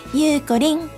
ゆうこりん。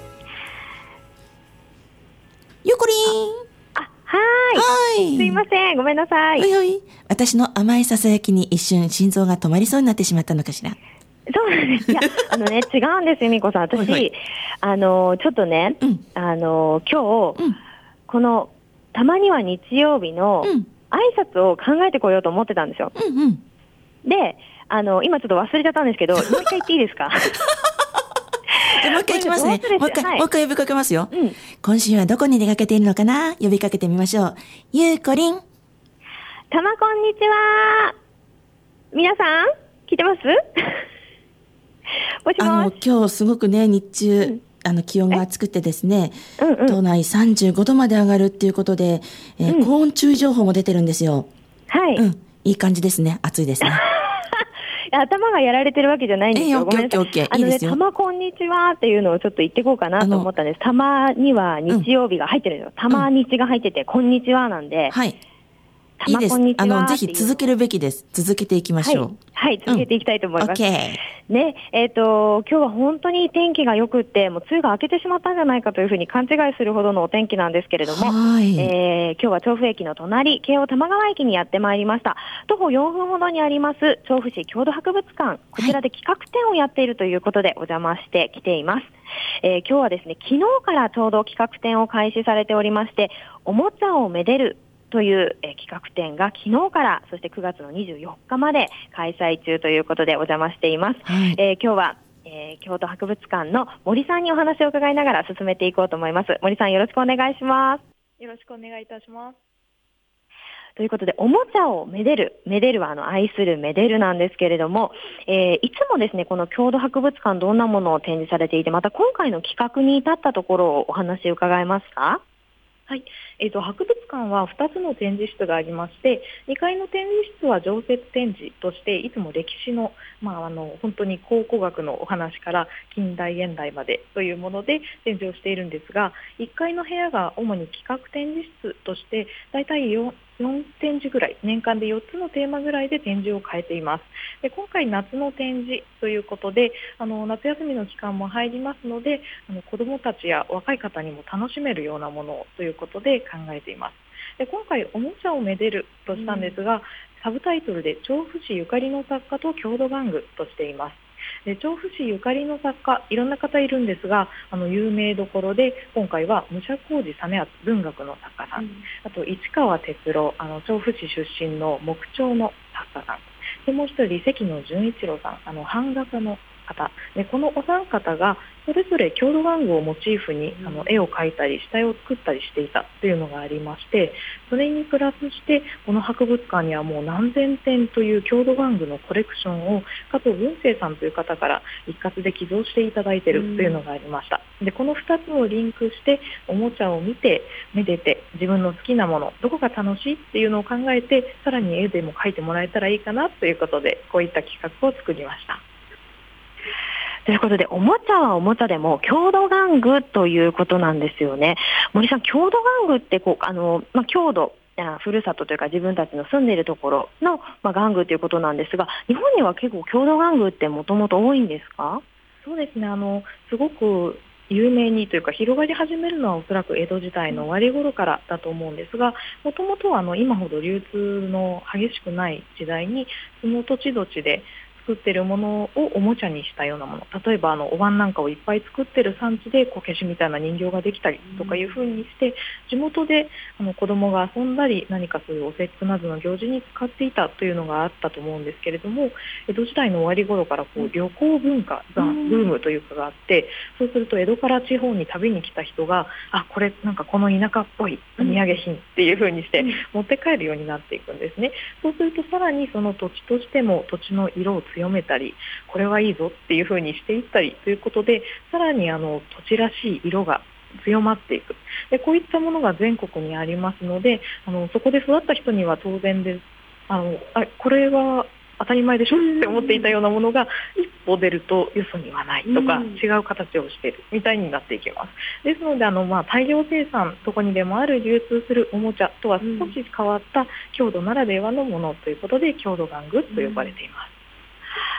ゆうこりん。 はい。すいません。ごめんなさい。 おいおい。私の甘いささやきに一瞬心臓が止まりそうになってしまったのかしら。 そうなんです。いや、違うんですよ、みこさん。私、 はいはい、 ちょっとね、今日、この、たまには日曜日の挨拶を考えてこようと思ってたんですよ。で、今ちょっと忘れちゃったんですけど、もう一回言っていいですか？ じゃもう一回いきますね。もう一回呼びかけますよ。今週はどこに出かけているのかな？呼びかけてみましょう。ゆうこりん。 たまこんにちは。皆さん、聞いてます？もしもし。 今日すごくね、日中、気温が暑くてですね、都内35度まで上がるっていうことで、高温注意情報も出てるんですよ。 はい。 いい感じですね。暑いですね。 頭がやられてるわけじゃないんですよ。 ごめんなさい。いいですよ。 たまこんにちはっていうのをちょっと言っていこうかなと思ったんです。たまには日曜日が入ってるんですよ。たま日が入ってて、こんにちはなんで。 はい。いいです。ぜひ続けるべきです。続けていきましょう。 はい、続けていきたいと思います。 ね、 今日は本当に天気が良くって、もう梅雨が明けてしまったんじゃないかというふうに勘違いするほどのお天気なんですけれども、今日は調布駅の隣、京王多摩川駅にやってまいりました。徒歩4分ほどにあります調布市郷土博物館、こちらで企画展をやっているということでお邪魔してきています。今日はですね、昨日からちょうど企画展を開始されておりまして、おもちゃをめでるという、企画展が昨日から、そして9月の24日まで開催中ということでお邪魔しています。今日は、京都博物館の森さんにお話を伺いながら進めていこうと思います。森さん、よろしくお願いします。 よろしくお願いいたします。 ということで、おもちゃをめでる。めでるは愛するめでるなんですけれども、いつもですね、この郷土博物館どんなものを展示されていて、また今回の企画に至ったところをお話伺えますか？ はい、博物館は2つの展示室がありまして、2階の展示室は常設展示としていつも歴史の、本当に考古学のお話から近代現代までというもので展示をしているんですが、1階の部屋が主に企画展示室としてだいたい4展示ぐらい、年間で4つのテーマぐらいで展示を変えています。で、今回夏の展示ということで、夏休みの期間も入りますので、子どもたちや若い方にも楽しめるようなものということで考えています。で、今回おもちゃをめでるとしたんですが、サブタイトルで調布市ゆかりの作家と郷土玩具としています。で、調布市ゆかりの作家、いろんな方いるんですが、有名どころで今回は武者小路実篤文学の作家さん、あと市川哲郎、調布市出身の木彫の作家さんで、もう一人関野純一郎さん、版画家の方で、このお三方がそれぞれ郷土玩具をモチーフに絵を描いたり下絵を作ったりしていたというのがありまして、それにプラスしてこの博物館にはもう何千点という郷土玩具のコレクションを加藤文生さんという方から一括で寄贈していただいているというのがありました。で、この2つをリンクしておもちゃを見てめでて、自分の好きなものどこが楽しいっていうのを考えて、さらに絵でも描いてもらえたらいいかなということで、こういった企画を作りました。 ということで、おもちゃはおもちゃでも郷土玩具ということなんですよね。森さん、郷土玩具って郷土、ふるさとというか自分たちの住んでいるところの、玩具ということなんですが、日本には結構郷土玩具ってもともと多いんですか？ そうですね、すごく有名にというか広がり始めるのはおそらく江戸時代の終わり頃からだと思うんですが、もともとは今ほど流通の激しくない時代にその土地土地で作っているものをおもちゃにしたようなもの、例えばお椀なんかをいっぱい作っている産地でこけしみたいな人形ができたりとかいう風にして、地元で子供が遊んだり何かそういうお節句などの行事に使っていたというのがあったと思うんですけれども、江戸時代の終わり頃から旅行文化がブームというかがあって、そうすると江戸から地方に旅に来た人が、これなんかこの田舎っぽいお土産品っていう風にして持って帰るようになっていくんですね。そうするとさらにその土地としても土地の色を強めたり、これはいいぞっていう風にしていったりということで、さらに土地らしい色が強まっていく。で、こういったものが全国にありますので、そこで育った人には当然です。これは当たり前でしょって思っていたようなものが一歩出るとよそにはないとか、違う形をしているみたいになっていきます。ですので大量生産、どこにでもある流通するおもちゃとは少し変わった郷土ならではのものということで郷土玩具と呼ばれています。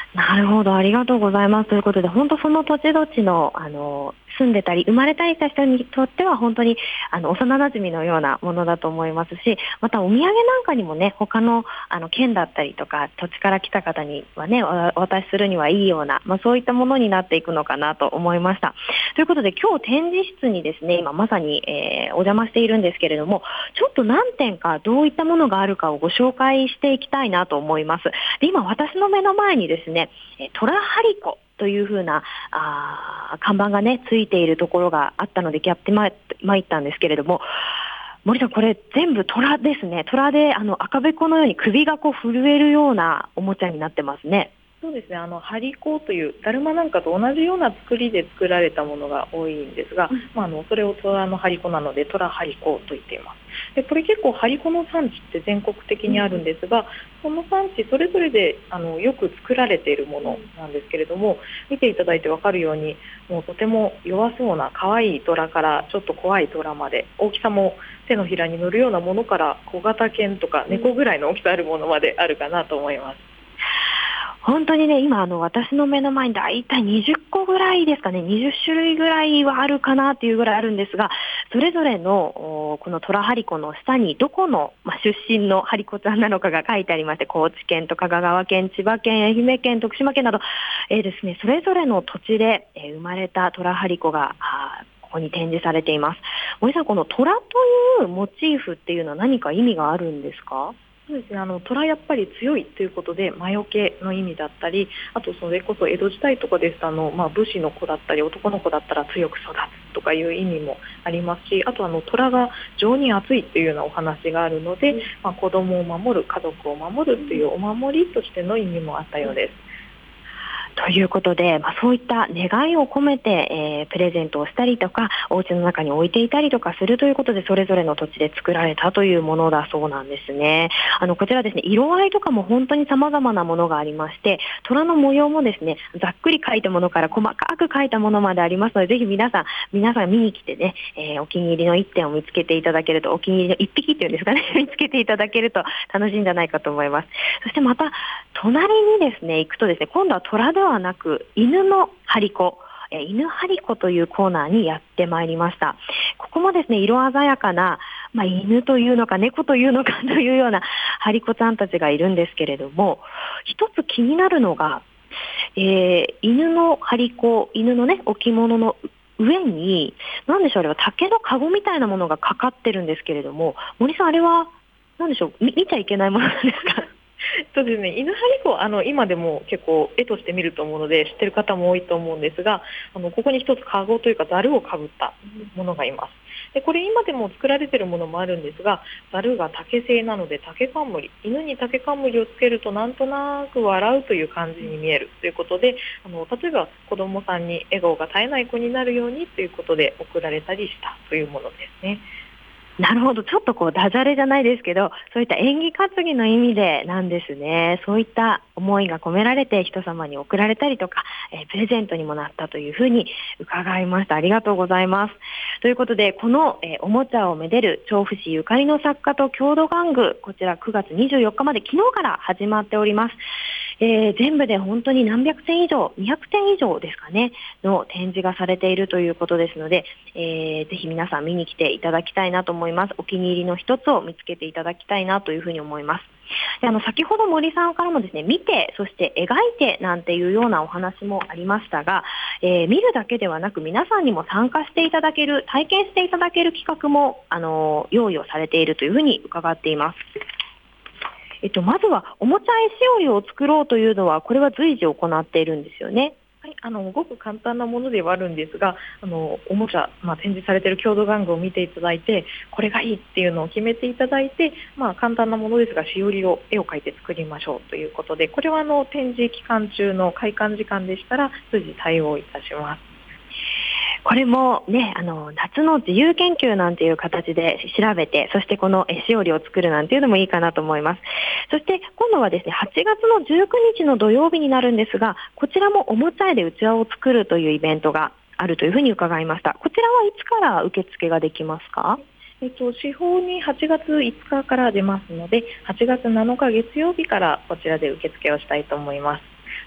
なるほど、ありがとうございます。ということで、本当その土地土地の、住んでたり、生まれたりした人にとっては、本当に、幼馴染のようなものだと思いますし、またお土産なんかにもね、他の、県だったりとか、土地から来た方にはね、お渡しするにはいいような、そういったものになっていくのかなと思いました。ということで、今日展示室にですね、今まさに、お邪魔しているんですけれども、ちょっと何点かどういったものがあるかをご紹介していきたいなと思います。で、今、私の目の前にですね、トラハリコというふうな看板がねついているところがあったのでやってまいったんですけれども、森さん、これ全部虎ですね。虎で赤べこのように首がこう震えるようなおもちゃになってますね。 そうですね、ハリコというだるまなんかと同じような作りで作られたものが多いんですが、それを虎のハリコなのでトラハリコと言っています。でこれ結構ハリコの産地って全国的にあるんですが、その産地それぞれでよく作られているものなんですけれども、見ていただいて分かるようにもうとても弱そうな可愛い虎からちょっと怖い虎まで、大きさも手のひらに乗るようなものから小型犬とか猫ぐらいの大きさあるものまであるかなと思います。 本当にね、今私の目の前にだいたい20個ぐらいですかね、20種類ぐらいはあるかなっていうぐらいあるんですが、それぞれのこのトラハリコの下にどこの、出身のハリコちゃんなのかが書いてありまして、高知県とか香川県、千葉県、愛媛県、徳島県など、ですね、それぞれの土地で、生まれたトラハリコがここに展示されています。森さん、このトラというモチーフっていうのは何か意味があるんですか？ そうですね、虎やっぱり強いということで魔除けの意味だったり、あとそれこそ江戸時代とかですと武士の子だったり男の子だったら強く育つとかいう意味もありますし、あと虎が情に厚いというようなお話があるので、子供を守る、家族を守るというお守りとしての意味もあったようです。 ということで、そういった願いを込めて、プレゼントをしたりとか、お家の中に置いていたりとかするということで、それぞれの土地で作られたというものだそうなんですね。こちらですね、色合いとかも本当に様々なものがありまして、虎の模様もですね、ざっくり描いたものから細かく描いたものまでありますので、ぜひ皆さん見に来てね、お気に入りの一点を見つけていただけると、お気に入りの一匹っていうんですかね、見つけていただけると楽しいんじゃないかと思います。そしてまた、隣にですね、行くとですね、今度は虎ではなく犬のハリコ、犬ハリコというコーナーにやってまいりました。ここもですね、色鮮やかな、犬というのか猫というのかというようなハリコちゃんたちがいるんですけれども、一つ気になるのが、犬のハリコ、犬のね、置物の上に、何でしょう、あれは竹の籠みたいなものがかかってるんですけれども、森さん、あれは何でしょう、見ちゃいけないものなんですか？ そうですね、犬ハリコ今でも結構絵として見ると思うので知ってる方も多いと思うんですが、ここに一つカゴというかザルをかぶったものがいます。でこれ今でも作られているものもあるんですが、ザルが竹製なので竹冠、犬に竹冠をつけるとなんとなく笑うという感じに見えるということで、例えば子どもさんに笑顔が絶えない子になるようにということで贈られたりしたというものですね。 なるほど、ちょっとダジャレじゃないですけど、そういった縁起担ぎの意味でなんですね。そういった思いが込められて人様に贈られたりとか、プレゼントにもなったというふうに伺いました。ありがとうございます。ということで、この、おもちゃをめでる調布市ゆかりの作家と郷土玩具、こちら9月24日まで昨日から始まっております。全部で本当に何百点以上、200点以上ですかね、の展示がされているということですので、ぜひ皆さん見に来ていただきたいなと思います。お気に入りの一つを見つけていただきたいなというふうに思います。で先ほど森さんからもですね、見て、そして描いてなんていうようなお話もありましたが、見るだけではなく皆さんにも参加していただける、体験していただける企画も用意をされているというふうに伺っています。まずはおもちゃ絵しおりを作ろうというのは、これは随時行っているんですよね。 はい、ごく簡単なものではあるんですが、おもちゃ、展示されている郷土玩具を見ていただいて、これがいいっていうのを決めていただいて、簡単なものですがしおりを絵を描いて作りましょうということで、これは展示期間中の開館時間でしたら随時対応いたします。 これもね、夏の自由研究なんていう形で調べて、そしてこの絵しおりを作るなんていうのもいいかなと思います。そして今度はですね、8月の19日の土曜日になるんですが、こちらもおもちゃ絵でうちわを作るというイベントがあるというふうに伺いました。こちらはいつから受付ができますか？ 司法に8月5日から出ますので、8月7日月曜日からこちらで受付をしたいと思います。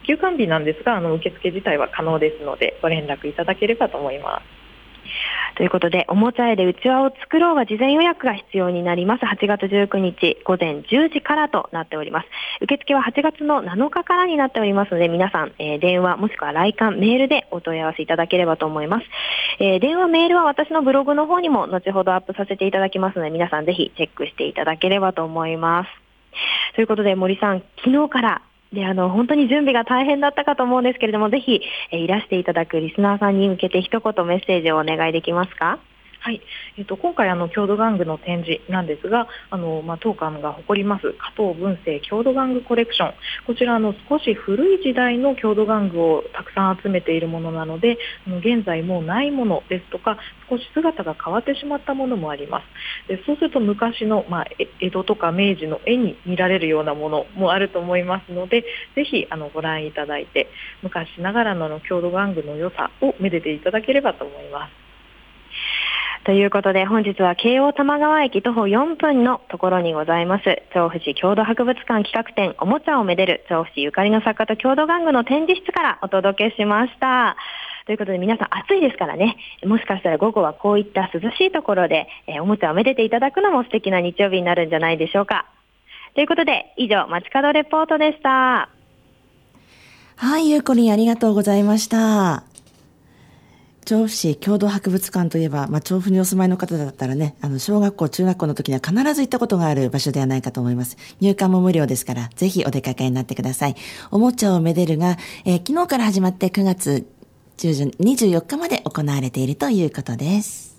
休館日なんですが受付自体は可能ですのでご連絡いただければと思います。 ということで、おもちゃ絵でうちわを作ろうは事前予約が必要になります。8月19日午前10時からとなっております。受付は8月の7日からになっておりますので、皆さん、電話もしくは来館メールでお問い合わせいただければと思います。電話メールは私のブログの方にも後ほどアップさせていただきますので、皆さんぜひチェックしていただければと思います。ということで、森さん、昨日からで本当に準備が大変だったかと思うんですけれども、ぜひ、いらしていただくリスナーさんに向けて一言メッセージをお願いできますか？ はい、今回郷土玩具の展示なんですが、当館が誇ります加藤文生郷土玩具コレクション、こちら少し古い時代の郷土玩具をたくさん集めているものなので、現在もうないものですとか少し姿が変わってしまったものもあります。でそうすると昔の、江戸とか明治の絵に見られるようなものもあると思いますので、ぜひご覧いただいて昔ながらの郷土玩具の良さをめでていただければと思います。 ということで、本日は京王多摩川駅徒歩4分のところにございます調布市郷土博物館企画展おもちゃをめでる調布市ゆかりの作家と郷土玩具の展示室からお届けしました。ということで、皆さん暑いですからね、もしかしたら午後はこういった涼しいところで、おもちゃをめでていただくのも素敵な日曜日になるんじゃないでしょうか。ということで、以上街角レポートでした。 はい、ゆうこりんありがとうございました。調布市郷土博物館といえば、調布にお住まいの方だったらね、小学校中学校の時には必ず行ったことがある場所ではないかと思います。入館も無料ですから、ぜひお出かけになってください。おもちゃをめでるが、昨日から始まって9月中旬24日まで行われているということです。